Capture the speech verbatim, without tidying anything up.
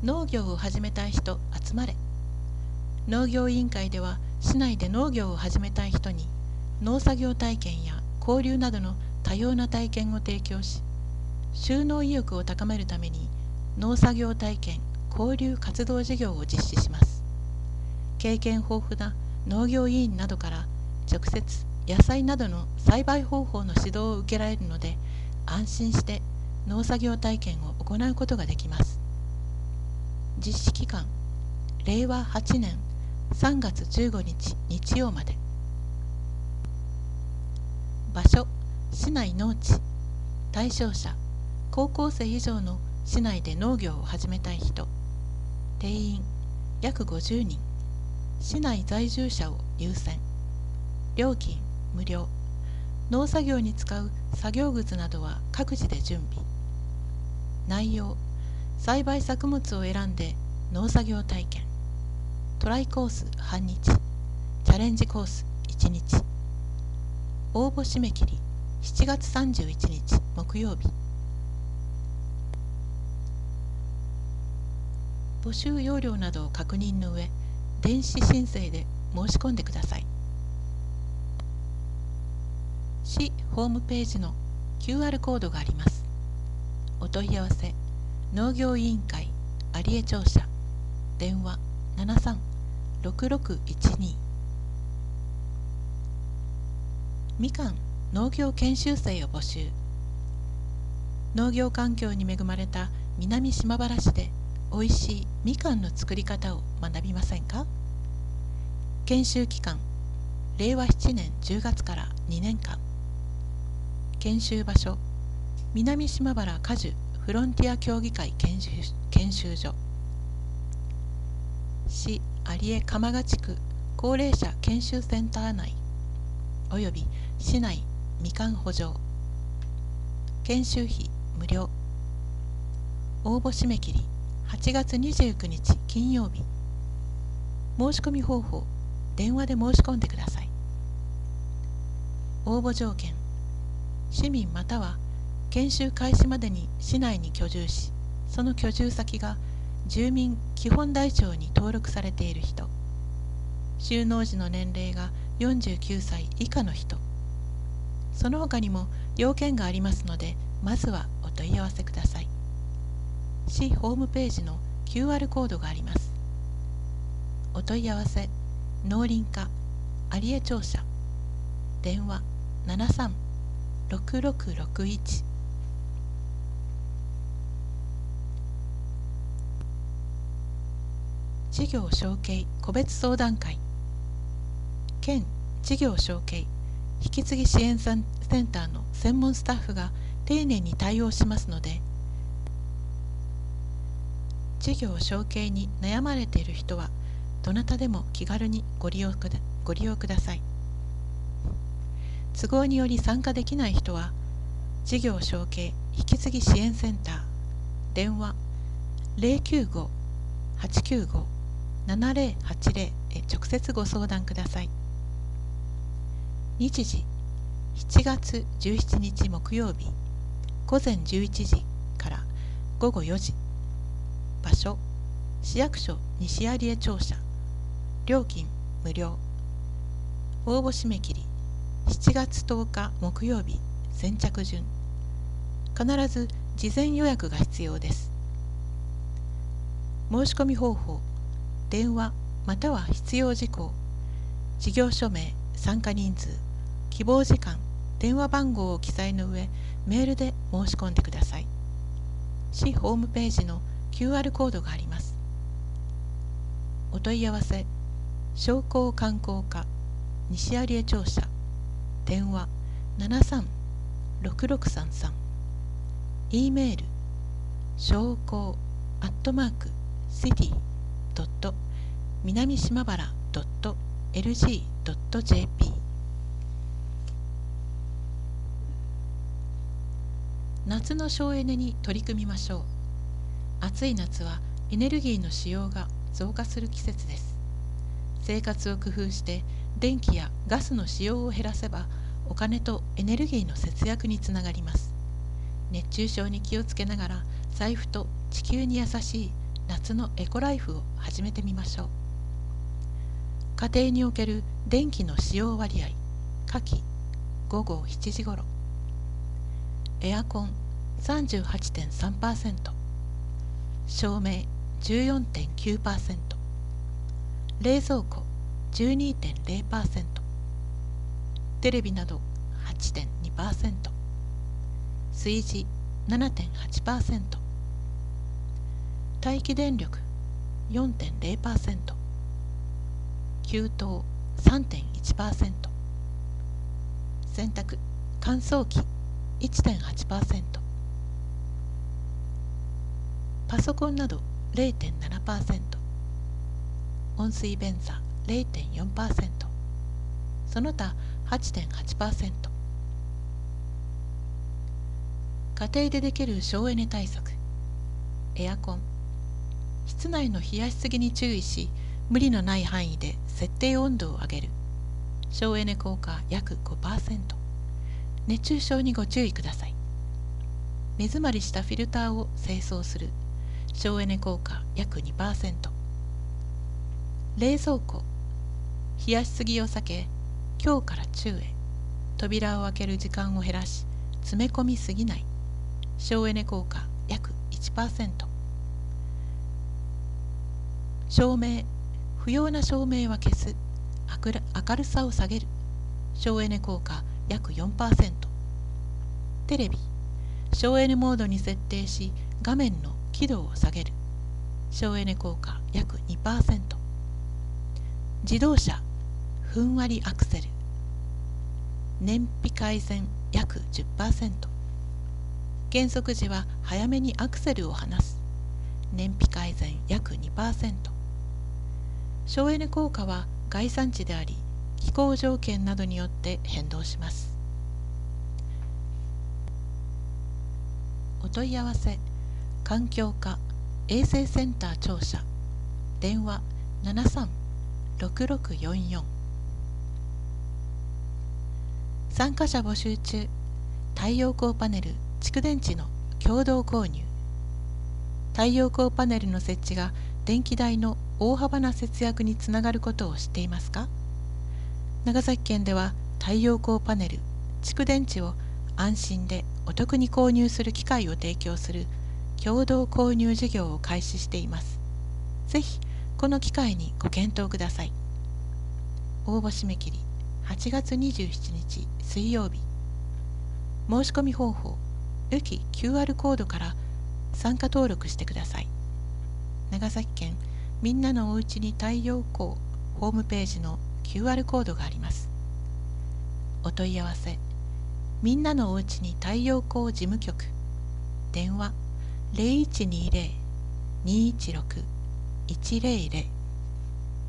農業を始めたい人集まれ。農業委員会では市内で農業を始めたい人に農作業体験や交流などの多様な体験を提供し、就農意欲を高めるために農作業体験・交流活動事業を実施します。経験豊富な農業委員などから直接野菜などの栽培方法の指導を受けられるので、安心して農作業体験を行うことができます。実施期間、れいわはちねんさんがつじゅうごにち日曜まで。場所、市内農地。対象者、高校生以上の市内で農業を始めたい人。定員、約ごじゅうにん。市内在住者を優先。料金、無料。農作業に使う作業靴などは各自で準備。内容、栽培作物を選んで農作業体験。トライコース半日、チャレンジコースいちにち。応募締め切りしちがつさんじゅういちにち木曜日。募集要領などを確認の上、電子申請で申し込んでください。市ホームページの キューアール コードがあります。お問い合わせ、農業委員会有江庁舎、電話ななさんろくろくいちに。みかん農業研修生を募集。農業環境に恵まれた南島原市でおいしいみかんの作り方を学びませんか？研修期間、れいわななねんじゅうがつからにねんかん。研修場所、南島原果樹フロンティア協議会研修研修所。市有江鎌ヶ地区高齢者研修センター内および市内みかん補助。研修費無料。応募締め切りはちがつにじゅうくにち金曜日。申し込み方法、電話で申し込んでください。応募条件、市民または研修開始までに市内に居住し、その居住先が住民基本台帳に登録されている人、就農時の年齢がよんじゅうきゅうさい以下の人。その他にも要件がありますので、まずはお問い合わせください。市ホームページの キューアール コードがあります。お問い合わせ、農林課有江庁舎、電話ななさんろくろくろくいち。事業承継個別相談会。県事業承継引き継ぎ支援センターの専門スタッフが丁寧に対応しますので、事業承継に悩まれている人はどなたでも気軽にご利用くだ、ご利用ください。都合により参加できない人は事業承継引き継ぎ支援センター、電話ゼロきゅうご はちきゅうご ななゼロはちゼロへ直接ご相談ください。日時しちがつじゅうしちにち木曜日ごぜんじゅういちじからごごよじ。場所、市役所西有江庁舎。料金無料。応募締め切りしちがつとおか木曜日先着順。必ず事前予約が必要です。申し込み方法、電話または必要事項、事業所名、参加人数、希望時間、電話番号を記載の上、メールで申し込んでください。市ホームページの キューアール コードがあります。お問い合わせ、商工観光課西有江庁舎、電話ななさんろくろくさんさん。E メール、商工アットマークシティドット南島原ドットエルジードットジェーピー。夏の省エネに取り組みましょう。暑い夏はエネルギーの使用が増加する季節です。生活を工夫して電気やガスの使用を減らせば、お金とエネルギーの節約につながります。熱中症に気をつけながら、財布と地球に優しい夏のエコライフを始めてみましょう。家庭における電気の使用割合、夏季ごごしちじごろ。エアコン さんじゅうはちてんさんパーセント、照明 じゅうよんてんきゅうパーセント、冷蔵庫 じゅうにてんゼロパーセント、テレビなど はちてんにパーセント、炊事 ななてんはちパーセント、待機電力 よんてんゼロパーセント、給湯 さんてんいちパーセント、洗濯乾燥機 いってんはちパーセント、パソコンなど ゼロてんななパーセント、温水便座 ゼロてんよんパーセント、その他 はちてんはちパーセント。家庭でできる省エネ対策。エアコン。室内の冷やしすぎに注意し、無理のない範囲で設定温度を上げる。省エネ効果約 ごパーセント。熱中症にご注意ください。目詰まりしたフィルターを清掃する。省エネ効果約 にパーセント。冷蔵庫。冷やしすぎを避け、強から中へ扉を開ける時間を減らし、詰め込みすぎない。省エネ効果約 いちパーセント。照明。不要な照明は消す。明るさを下げる。省エネ効果約 よんパーセント。テレビ。省エネモードに設定し、画面の輝度を下げる。省エネ効果約 にパーセント。自動車。ふんわりアクセル。燃費改善約 じゅっパーセント。減速時は早めにアクセルを離す。燃費改善約 にパーセント。省エネ効果は概算値であり、気候条件などによって変動します。お問い合わせ、環境課衛生センター庁舎、電話ななさん ろくろくよんよん。参加者募集中。太陽光パネル、蓄電池の共同購入。太陽光パネルの設置が電気代の大幅な節約につながることを知っていますか？長崎県では太陽光パネル、蓄電池を安心でお得に購入する機会を提供する共同購入事業を開始しています。ぜひこの機会にご検討ください。応募締め切りはちがつにじゅうしちにち水曜日。申し込み方法、ウキ キューアール コードから参加登録してください。長崎県みんなのおうちに太陽光ホームページの キューアール コードがあります。お問い合わせ、みんなのおうちに太陽光事務局、電話 ゼロいちにゼロ にいちろく いちゼロゼロ。